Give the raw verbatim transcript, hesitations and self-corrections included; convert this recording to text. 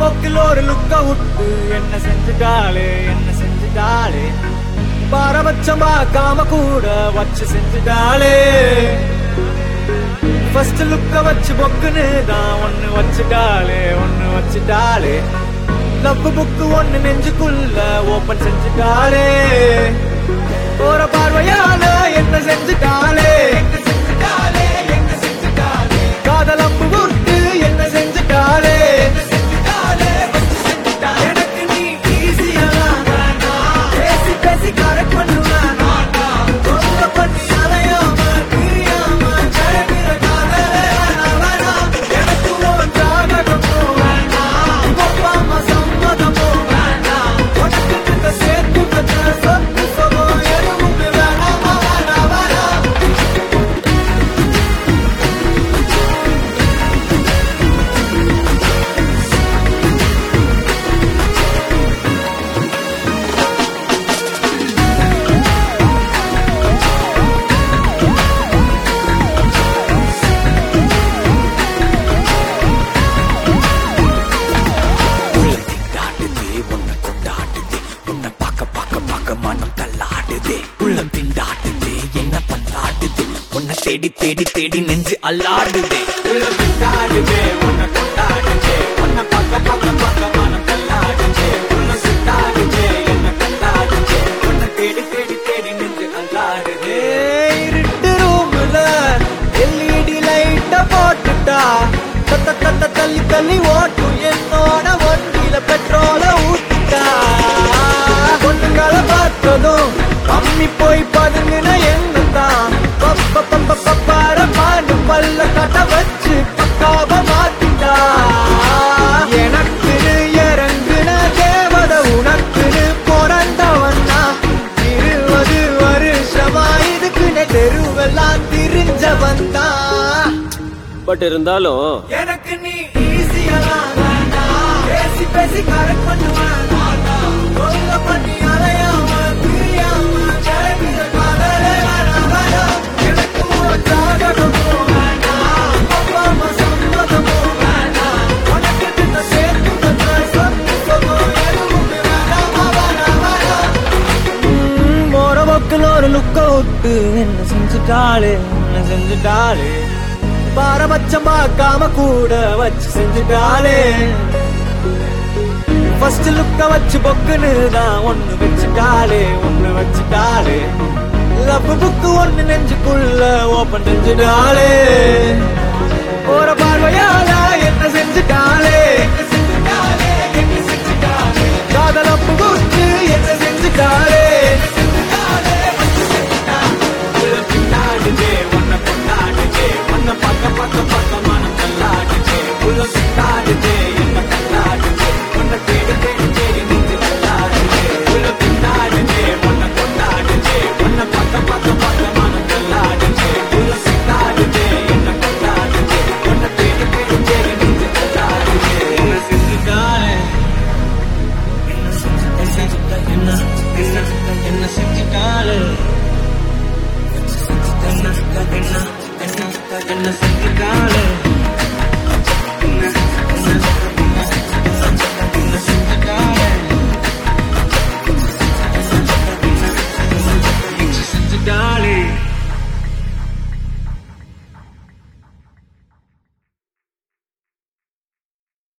போக்கில் ஒரு லுக்க விட்டு என்ன செஞ்சுட்டாளே என்ன செஞ்சுட்டாளே பாரபட்சம் பார்க்காம கூட வச்சு செஞ்சுட்டாளே ஃபர்ஸ்ட் லுக்க வச்சு பொக்குன்னு தான் ஒன்னு வச்சுட்டாளே ஒன்னு வச்சுட்டாளே லவ் புக்கு ஒன்னு நெஞ்சுக்குள்ள ஓபன் செஞ்சுட்டாளே போற பார்வையால என்ன செஞ்சுட்டாளே காதல் அம்பு விட்டு என்ன செஞ்சுட்டாளே எனக்கு நீ ஈஸியா பேசி பேசி கரெக்ட் பண்ணுவேன் பண்ணி அலையாம பிரியாம ஜெயகிற காதலே வேணாம் எனக்கு உன் ஜாதகமோ வேண்டாம் ஒப்பாம சம்மதமோ வேண்டாம் உனக்கு கிட்ட சேர்த்து வச்ச சொத்து சொகோ எதுவுமே வேணாமா வேணாம் வேணாம் தேடி தேடி தேடி நெஞ்சு அல்லாடுதே கொண்டாடுதே உன்னை கொண்டாடுதே உன்னை பக்க பக்க பக்க மனம் தள்ளாடுதே உன்னை சுத்தாடுதே என்ன கொண்டாடுதே உன்னை தேடி தேடி தேடி நெஞ்சு அல்லாடுதே இருட்டு ரூம்ல எல்இடி லைட்ட போட்டுட்டா தத்த தத்த தள்ளி தள்ளி ஓட்டும் என்னோட வண்டியில பெட்ரோல ஊத்திட்டா பொண்ணுங்களை பார்த்ததும் அம்மி போய் பதுங்கின என்ன தான் பப்ப பப்ப பப்பார பாண்டு பல்ல கட்ட வச்சு பக்காவ மாத்திட்டா எனக்குன்னு இறங்குன தேவத உனக்குன்னு பிறந்தவன்னா இருபது வருஷமா இதுக்குன்னு தெருவெல்லாம் திரிஞ்ச வந்தா பட் இருந்தாலும் எனக்கு நீ ஈஸியா பேசி பேசி கரெக்ட் பண்ணுவேன் பண்ணி அலையாம பிரியாம ஜெயகிற காதலே வேணாம் வேணாம் எனக்கு உன் ஜாதகமோ வேண்டாம் ஒப்பாம சம்மதமோ வேண்டாம் உனக்கு கிட்ட சேர்த்து வச்ச சொத்து சொகோ எதுவுமே வேணாமா வேணாம் வேணாம் போற போக்கில் ஒரு லுக்க விட்டு என்ன செஞ்சுட்டாளே என்ன செஞ்சுட்டாளே பாரபட்சம் பார்க்காம கூட வச்சு செஞ்சுட்டாளே ஃபர்ஸ்ட் லுக்க வச்சு பொக்குன்னு தான் ஒன்னு வச்சுட்டாளே ஒன்னு வச்சுட்டாளே லவ் புக்கு ஒன்னு நெஞ்சுக்குள்ள ஓபன் செஞ்சுட்டாளே போற பார்வையால என்ன செஞ்சுட்டாளே காதல் அப்பு விட்டு என்ன செஞ்சுட்டாளே கொண்டாடுதே உன்னை கொண்டாடுதே உன்னை பக்க பக்க பக்க மனம் தள்ளாடுதே உள்ள சுத்தாடுதே என்ன கொண்டாடுதே உன்னை தேடி தேடி தேடி நெஞ்சு தள்ளாடுதே உள்ள கொண்டாடுதே உன்னை கொண்டாடுதே உன்னை பக்க பக்க பக்க மனம் தள்ளாடுதே உள்ள சுத்தாடுதே என்ன கொண்டாடுதே உன்னை தேடி தேடி தேடி நெஞ்சு தள்ளாடுதே என்ன செஞ்சுட்டாளே என்ன செஞ்சுட்டா என்ன என்ன செஞ்சுட்டாளே என்ன என்ன என்ன என்ன செஞ்சுட்டாளே